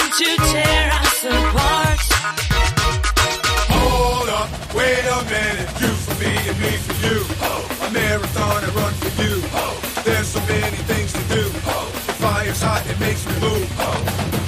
to tear us apart. Hold up, wait a minute. You for me and me for you. A marathon, I run for you.